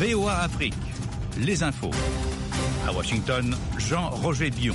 VOA Afrique, les infos. À Washington, Jean-Roger Dion.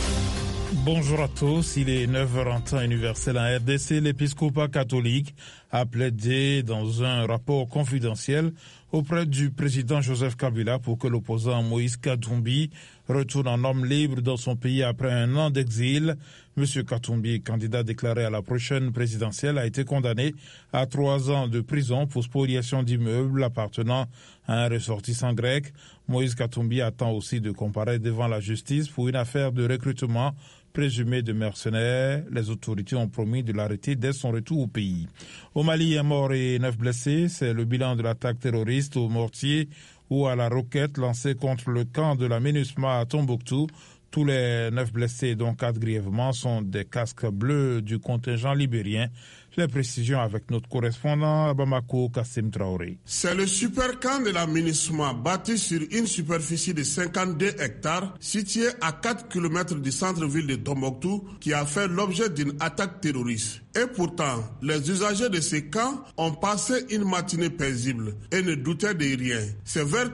Bonjour à tous, il est 9h en temps universel en RDC. L'épiscopat catholique a plaidé dans un rapport confidentiel auprès du président Joseph Kabila pour que l'opposant Moïse Katumbi retourne en homme libre dans son pays après un an d'exil. Monsieur Katumbi, candidat déclaré à la prochaine présidentielle, a été condamné à 3 ans de prison pour spoliation d'immeubles appartenant à un ressortissant grec. Moïse Katumbi attend aussi de comparaître devant la justice pour une affaire de recrutement présumé de mercenaires. Les autorités ont promis de l'arrêter dès son retour au pays. Au Mali, un mort et 9 blessés. C'est le bilan de l'attaque terroriste au mortier ou à la roquette lancée contre le camp de la MINUSMA à Tombouctou. Tous les 9 blessés, dont 4 grièvement, sont des casques bleus du contingent libérien. Les précisions avec notre correspondant à Bamako, Kassim Traoré. C'est le super camp de la MINUSMA bâti sur une superficie de 52 hectares, situé à 4 km du centre-ville de Tombouctou, qui a fait l'objet d'une attaque terroriste. Et pourtant, les usagers de ces camps ont passé une matinée paisible et ne doutaient de rien. C'est vers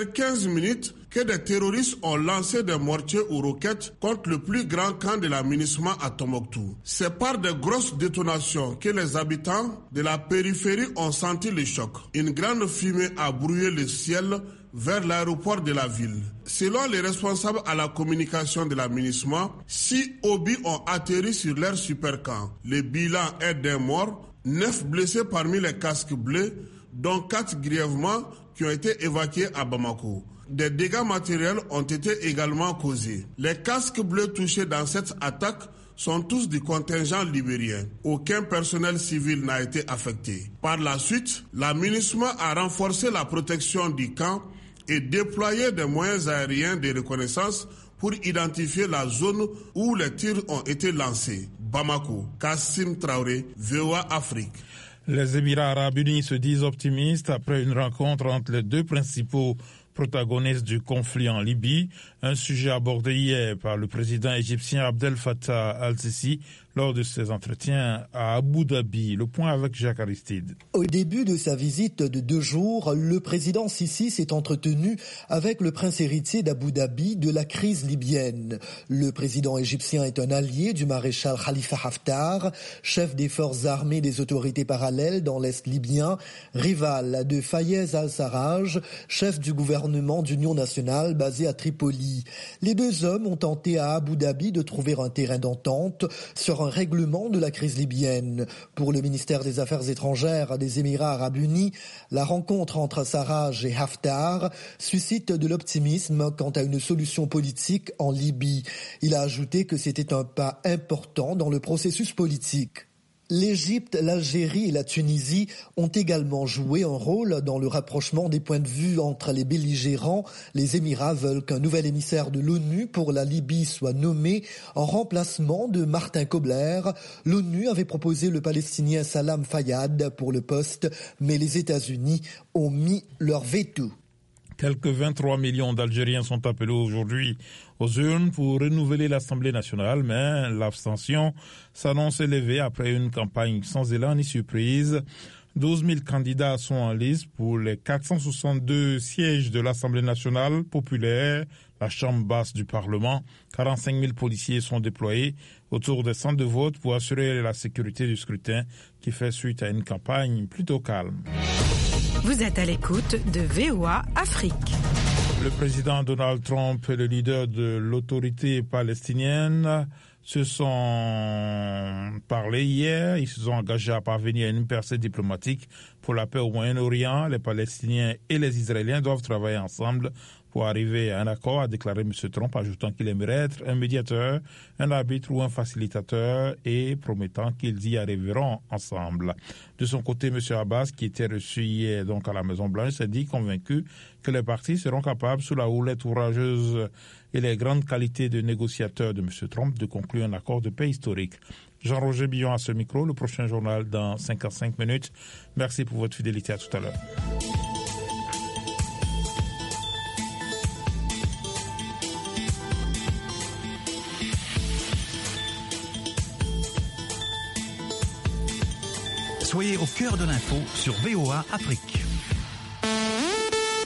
13h15 que des terroristes ont lancé des mortiers ou roquettes contre le plus grand camp de la MINUSMA à Tombouctou. C'est par de grosses détonations que les habitants de la périphérie ont senti le choc. Une grande fumée a brouillé le ciel vers l'aéroport de la ville. Selon les responsables à la communication de la MINUSMA, 6 obus ont atterri sur leur super camp. Le bilan est d'un mort, 9 blessés parmi les casques bleus, dont 4 grièvement qui ont été évacués à Bamako. Des dégâts matériels ont été également causés. Les casques bleus touchés dans cette attaque sont tous du contingent libérien. Aucun personnel civil n'a été affecté. Par la suite, la MINUSMA a renforcé la protection du camp et déployé des moyens aériens de reconnaissance pour identifier la zone où les tirs ont été lancés. Bamako, Kassim Traoré, VOA Afrique. Les Émirats arabes unis se disent optimistes après une rencontre entre les deux principaux protagonistes du conflit en Libye, un sujet abordé hier par le président égyptien Abdel Fattah al-Sisi lors de ses entretiens à Abu Dhabi. Le point avec Jacques Aristide. Au début de sa visite de 2 jours, le président Sisi s'est entretenu avec le prince héritier d'Abu Dhabi de la crise libyenne. Le président égyptien est un allié du maréchal Khalifa Haftar, chef des forces armées des autorités parallèles dans l'Est libyen, rival de Fayez al-Sarraj, chef du gouvernement d'union nationale basé à Tripoli. Les deux hommes ont tenté à Abu Dhabi de trouver un terrain d'entente sur un règlement de la crise libyenne. Pour le ministère des Affaires étrangères des Émirats arabes unis, la rencontre entre Sarraj et Haftar suscite de l'optimisme quant à une solution politique en Libye. Il a ajouté que c'était un pas important dans le processus politique. L'Égypte, l'Algérie et la Tunisie ont également joué un rôle dans le rapprochement des points de vue entre les belligérants. Les Émirats veulent qu'un nouvel émissaire de l'ONU pour la Libye soit nommé en remplacement de Martin Kobler. L'ONU avait proposé le Palestinien Salam Fayyad pour le poste, mais les États-Unis ont mis leur veto. Quelques 23 millions d'Algériens sont appelés aujourd'hui aux urnes pour renouveler l'Assemblée nationale, mais l'abstention s'annonce élevée après une campagne sans élan ni surprise. 12 000 candidats sont en liste pour les 462 sièges de l'Assemblée nationale populaire, la chambre basse du Parlement. 45 000 policiers sont déployés autour des centres de vote pour assurer la sécurité du scrutin qui fait suite à une campagne plutôt calme. Vous êtes à l'écoute de VOA Afrique. Le président Donald Trump et le leader de l'autorité palestinienne se sont parlé hier. Ils se sont engagés à parvenir à une percée diplomatique pour la paix au Moyen-Orient. Les Palestiniens et les Israéliens doivent travailler ensemble pour arriver à un accord, a déclaré M. Trump, ajoutant qu'il aimerait être un médiateur, un arbitre ou un facilitateur et promettant qu'ils y arriveront ensemble. De son côté, M. Abbas, qui était reçu hier donc à la Maison-Blanche, s'est dit convaincu que les partis seront capables, sous la houlette courageuse et les grandes qualités de négociateurs de M. Trump, de conclure un accord de paix historique. Jean-Roger Billon à ce micro, le prochain journal dans 55 minutes. Merci pour votre fidélité, à tout à l'heure. Soyez au cœur de l'info sur VOA Afrique.